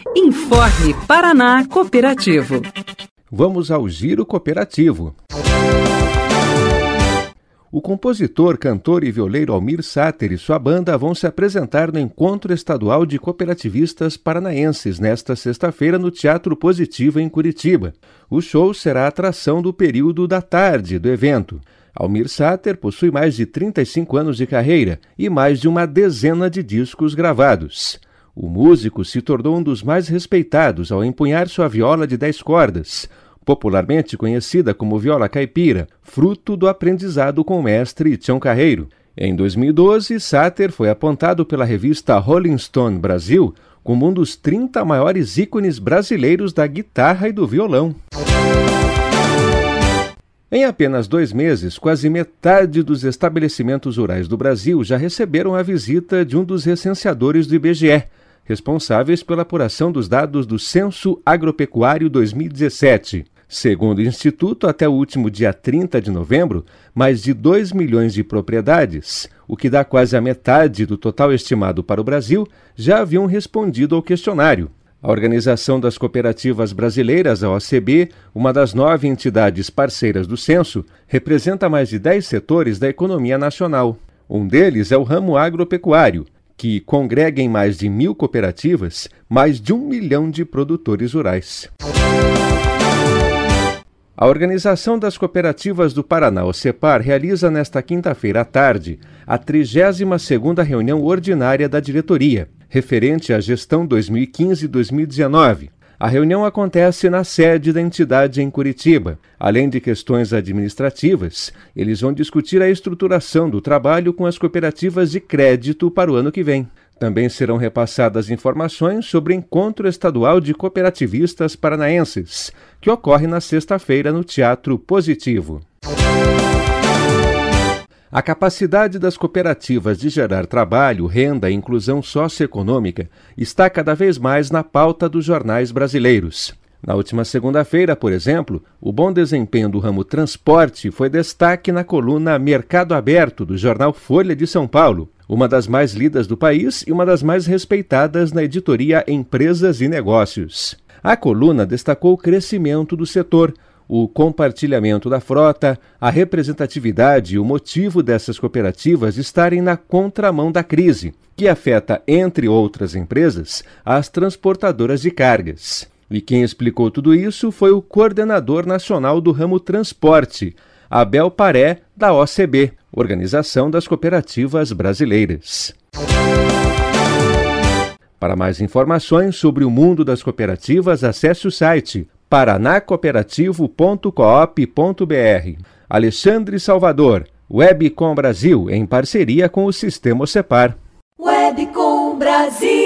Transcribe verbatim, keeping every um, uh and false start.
Informe Paraná Cooperativo. Vamos ao Giro Cooperativo. O compositor, cantor e violeiro Almir Sater e sua banda vão se apresentar no Encontro Estadual de Cooperativistas Paranaenses nesta sexta-feira no Teatro Positivo, em Curitiba. O show será a atração do período da tarde do evento. Almir Sater possui mais de trinta e cinco anos de carreira e mais de uma dezena de discos gravados. O músico se tornou um dos mais respeitados ao empunhar sua viola de dez cordas, popularmente conhecida como viola caipira, fruto do aprendizado com o mestre Tião Carreiro. Em dois mil e doze, Sater foi apontado pela revista Rolling Stone Brasil como um dos trinta maiores ícones brasileiros da guitarra e do violão. Em apenas dois meses, quase metade dos estabelecimentos rurais do Brasil já receberam a visita de um dos recenseadores do I B G E, responsáveis pela apuração dos dados do Censo Agropecuário dois mil e dezessete. Segundo o Instituto, até o último dia trinta de novembro, mais de dois milhões de propriedades, o que dá quase a metade do total estimado para o Brasil, já haviam respondido ao questionário. A Organização das Cooperativas Brasileiras, a O C B, uma das nove entidades parceiras do censo, representa mais de dez setores da economia nacional. Um deles é o ramo agropecuário, que congrega em mais de mil cooperativas mais de um milhão de produtores rurais. A Organização das Cooperativas do Paraná, OCEPAR, realiza nesta quinta-feira à tarde a trigésima segunda reunião ordinária da diretoria, referente à gestão dois mil e quinze a dois mil e dezenove. A reunião acontece na sede da entidade em Curitiba. Além de questões administrativas, eles vão discutir a estruturação do trabalho com as cooperativas de crédito para o ano que vem. Também serão repassadas informações sobre o Encontro Estadual de Cooperativistas Paranaenses, que ocorre na sexta-feira no Teatro Positivo. A capacidade das cooperativas de gerar trabalho, renda e inclusão socioeconômica está cada vez mais na pauta dos jornais brasileiros. Na última segunda-feira, por exemplo, o bom desempenho do ramo transporte foi destaque na coluna Mercado Aberto do jornal Folha de São Paulo, uma das mais lidas do país e uma das mais respeitadas na editoria Empresas e Negócios. A coluna destacou o crescimento do setor, o compartilhamento da frota, a representatividade e o motivo dessas cooperativas estarem na contramão da crise, que afeta, entre outras empresas, as transportadoras de cargas. E quem explicou tudo isso foi o coordenador nacional do ramo transporte, Abel Paré, da O C B, Organização das Cooperativas Brasileiras. Para mais informações sobre o mundo das cooperativas, acesse o site paranacooperativo ponto coop ponto br. Alexandre Salvador, Webcom Brasil, em parceria com o Sistema OCEPAR. Webcom Brasil.